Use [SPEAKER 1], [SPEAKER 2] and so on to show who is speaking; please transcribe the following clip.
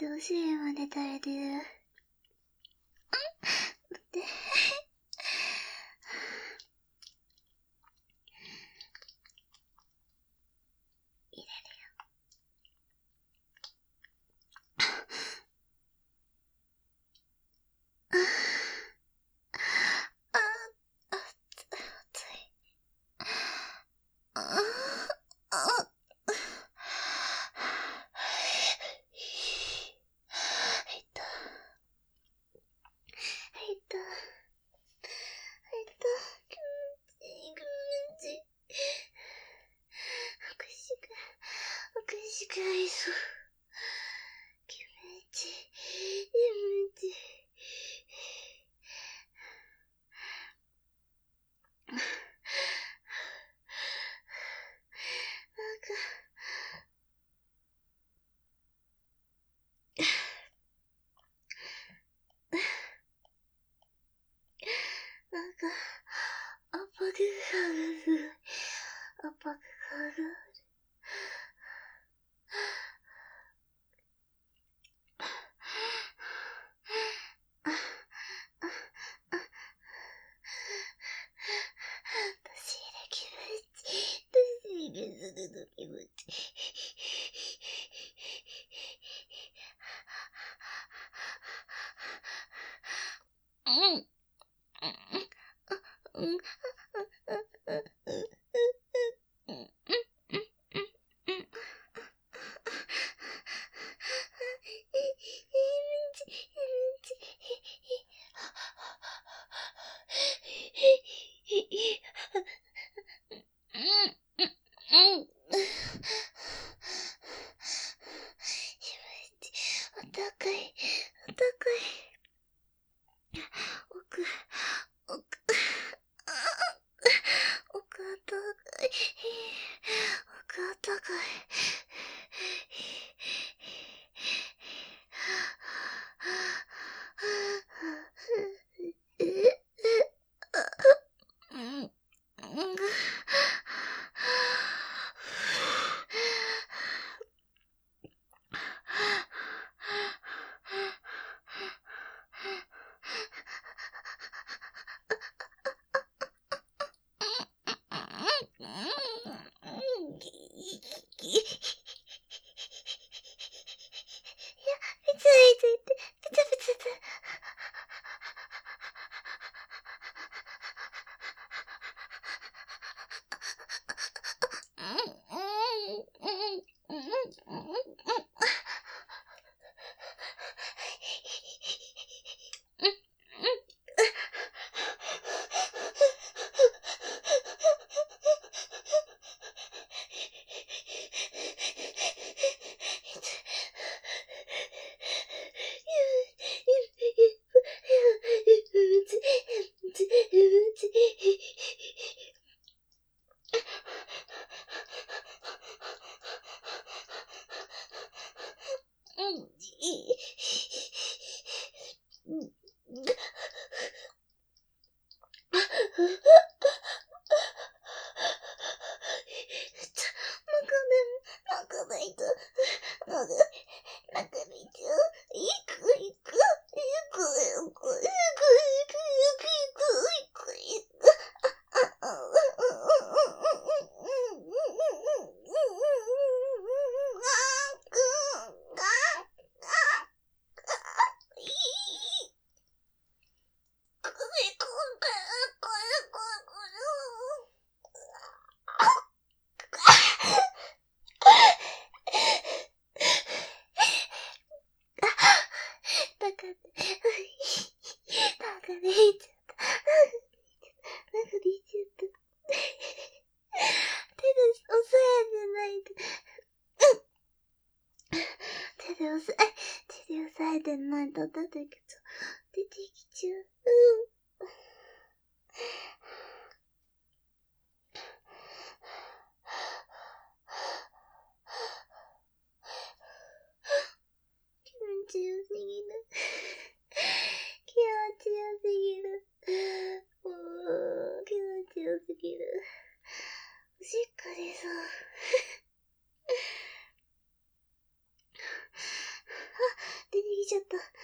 [SPEAKER 1] ってお尻まで垂れてる。待って。入れるよ。熱い。おかしくなりそう。気持ちいい。なんか、圧迫感がすごい。圧迫感がある。私入れ気持ちいい。私入れするの気持ちいい。お高い。奥あったかい。奥あったかい。手で押さえてないと出てきちゃう。気持ちよすぎる。気持ちよすぎる。気持ちよすぎる。おしっこ出そう。 ちゃった。